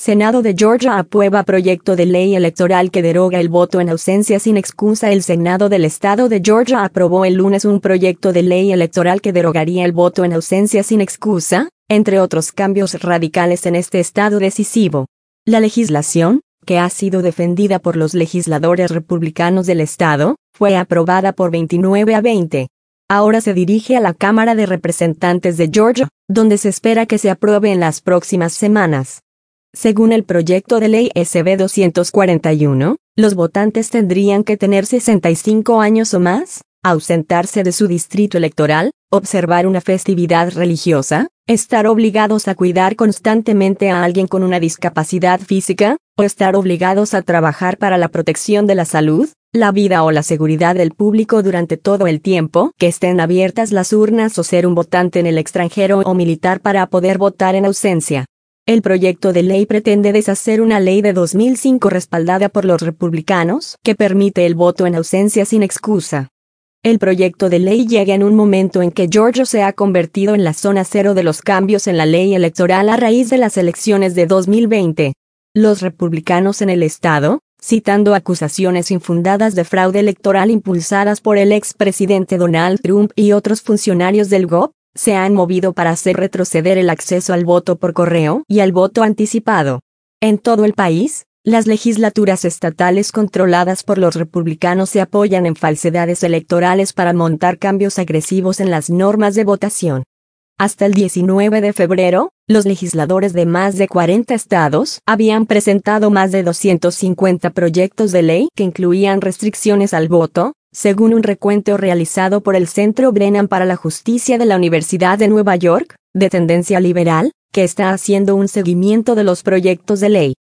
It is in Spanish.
Senado de Georgia aprueba proyecto de ley electoral que deroga el voto en ausencia sin excusa. El Senado del Estado de Georgia aprobó el lunes un proyecto de ley electoral que derogaría el voto en ausencia sin excusa, entre otros cambios radicales en este estado decisivo. La legislación, que ha sido defendida por los legisladores republicanos del estado, fue aprobada por 29 a 20. Ahora se dirige a la Cámara de Representantes de Georgia, donde se espera que se apruebe en las próximas semanas. Según el proyecto de ley SB 241, los votantes tendrían que tener 65 años o más, ausentarse de su distrito electoral, observar una festividad religiosa, estar obligados a cuidar constantemente a alguien con una discapacidad física, o estar obligados a trabajar para la protección de la salud, la vida o la seguridad del público durante todo el tiempo que estén abiertas las urnas o ser un votante en el extranjero o militar para poder votar en ausencia. El proyecto de ley pretende deshacer una ley de 2005 respaldada por los republicanos que permite el voto en ausencia sin excusa. El proyecto de ley llega en un momento en que Georgia se ha convertido en la zona cero de los cambios en la ley electoral a raíz de las elecciones de 2020. Los republicanos en el estado, citando acusaciones infundadas de fraude electoral impulsadas por el expresidente Donald Trump y otros funcionarios del GOP, se han movido para hacer retroceder el acceso al voto por correo y al voto anticipado. En todo el país, las legislaturas estatales controladas por los republicanos se apoyan en falsedades electorales para montar cambios agresivos en las normas de votación. Hasta el 19 de febrero, los legisladores de más de 40 estados habían presentado más de 250 proyectos de ley que incluían restricciones al voto, según un recuento realizado por el Centro Brennan para la Justicia de la Universidad de Nueva York, de tendencia liberal, que está haciendo un seguimiento de los proyectos de ley.